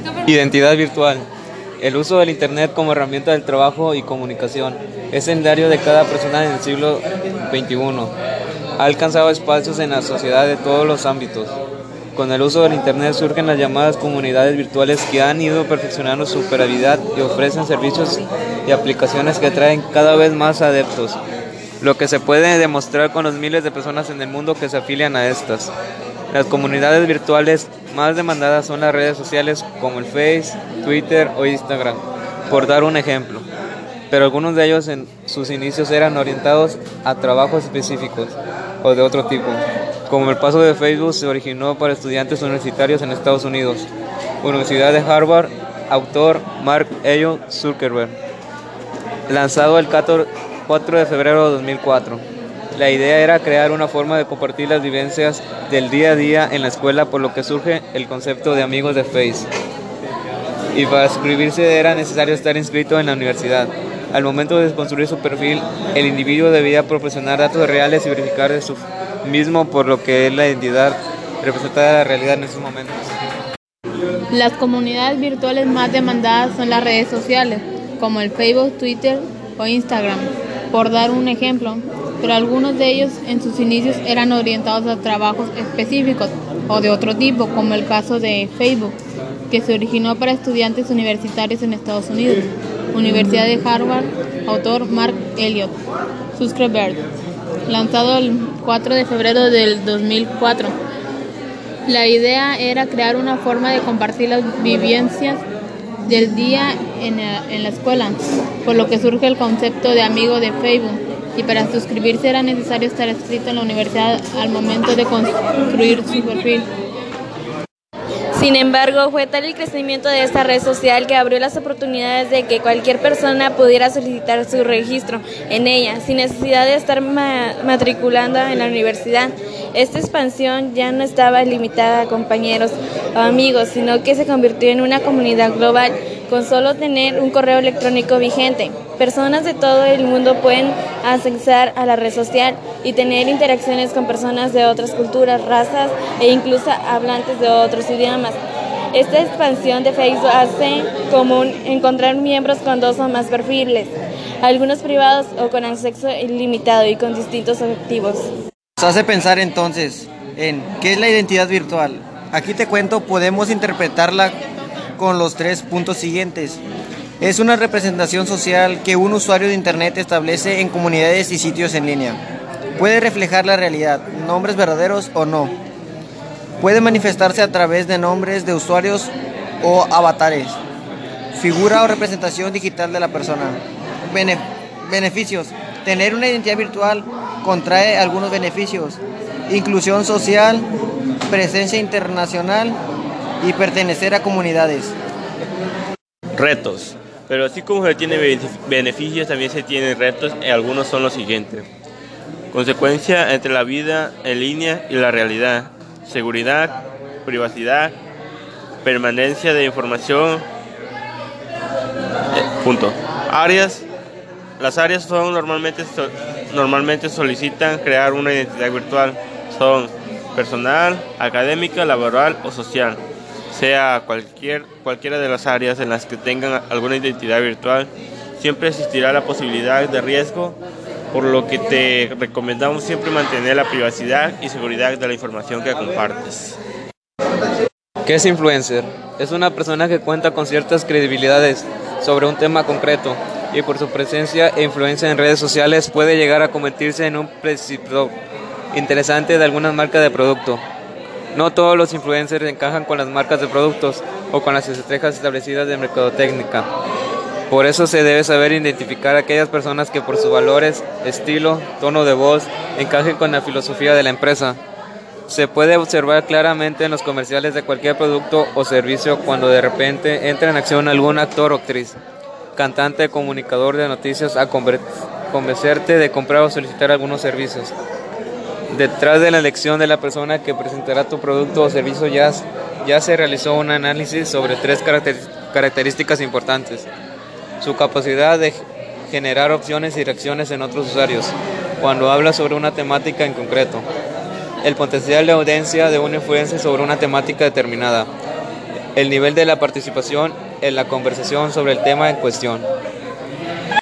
Identidad virtual. El uso del Internet como herramienta del trabajo y comunicación es el diario de cada persona en el siglo XXI. Ha alcanzado espacios en la sociedad de todos los ámbitos. Con el uso del Internet surgen las llamadas comunidades virtuales que han ido perfeccionando su operabilidad y ofrecen servicios y aplicaciones que atraen cada vez más adeptos, lo que se puede demostrar con los miles de personas en el mundo que se afilian a estas. Las comunidades virtuales más demandadas son las redes sociales como el Face, Twitter o Instagram, por dar un ejemplo. Pero algunos de ellos en sus inicios eran orientados a trabajos específicos o de otro tipo, como el caso de Facebook se originó para estudiantes universitarios en Estados Unidos. Universidad de Harvard, autor Mark Zuckerberg, lanzado el 4 de febrero de 2004. La idea era crear una forma de compartir las vivencias del día a día en la escuela, por lo que surge el concepto de amigos de Face. Y para suscribirse era necesario estar inscrito en la universidad. Al momento de construir su perfil, el individuo debía proporcionar datos reales y verificar de su mismo, por lo que es la identidad representada de la realidad en esos momentos. Las comunidades virtuales más demandadas son las redes sociales, como el Facebook, Twitter o Instagram, por dar un ejemplo, pero algunos de ellos en sus inicios eran orientados a trabajos específicos o de otro tipo, como el caso de Facebook, que se originó para estudiantes universitarios en Estados Unidos. Universidad de Harvard, autor Mark Zuckerberg, lanzado el 4 de febrero del 2004. La idea era crear una forma de compartir las vivencias del día en la escuela, por lo que surge el concepto de amigo de Facebook, y para suscribirse era necesario estar inscrito en la universidad al momento de construir su perfil. Sin embargo, fue tal el crecimiento de esta red social que abrió las oportunidades de que cualquier persona pudiera solicitar su registro en ella, sin necesidad de estar matriculando en la universidad. Esta expansión ya no estaba limitada a compañeros o amigos, sino que se convirtió en una comunidad global. Con solo tener un correo electrónico vigente, personas de todo el mundo pueden acceder a la red social y tener interacciones con personas de otras culturas, razas e incluso hablantes de otros idiomas. Esta expansión de Facebook hace común encontrar miembros con 2 o más perfiles, algunos privados o con acceso ilimitado y con distintos objetivos. Nos hace pensar entonces en ¿qué es la identidad virtual? Aquí te cuento, podemos interpretarla con los 3 puntos siguientes. Es una representación social que un usuario de Internet establece en comunidades y sitios en línea. Puede reflejar la realidad, nombres verdaderos o no. Puede manifestarse a través de nombres de usuarios o avatares. Figura o representación digital de la persona. Beneficios. Tener una identidad virtual contrae algunos beneficios: inclusión social, presencia internacional y pertenecer a comunidades. Retos. Pero así como se tiene beneficios, también se tienen retos, y algunos son los siguientes. Consecuencia entre la vida en línea y la realidad. Seguridad, privacidad, permanencia de información. Áreas. Las áreas son normalmente solicitan crear una identidad virtual. Son personal, académica, laboral o social. Sea cualquiera de las áreas en las que tengan alguna identidad virtual, siempre existirá la posibilidad de riesgo, por lo que te recomendamos siempre mantener la privacidad y seguridad de la información que compartes. ¿Qué es influencer? Es una persona que cuenta con ciertas credibilidades sobre un tema concreto y por su presencia e influencia en redes sociales puede llegar a convertirse en un prescriptor interesante de algunas marcas de producto. No todos los influencers encajan con las marcas de productos o con las estrategias establecidas de mercadotecnia. Por eso se debe saber identificar a aquellas personas que por sus valores, estilo, tono de voz, encajen con la filosofía de la empresa. Se puede observar claramente en los comerciales de cualquier producto o servicio cuando de repente entra en acción algún actor o actriz, cantante, comunicador de noticias a convencerte de comprar o solicitar algunos servicios. Detrás de la elección de la persona que presentará tu producto o servicio ya se realizó un análisis sobre 3 características importantes: su capacidad de generar opciones y reacciones en otros usuarios cuando habla sobre una temática en concreto, el potencial de audiencia de una influencia sobre una temática determinada, el nivel de la participación en la conversación sobre el tema en cuestión.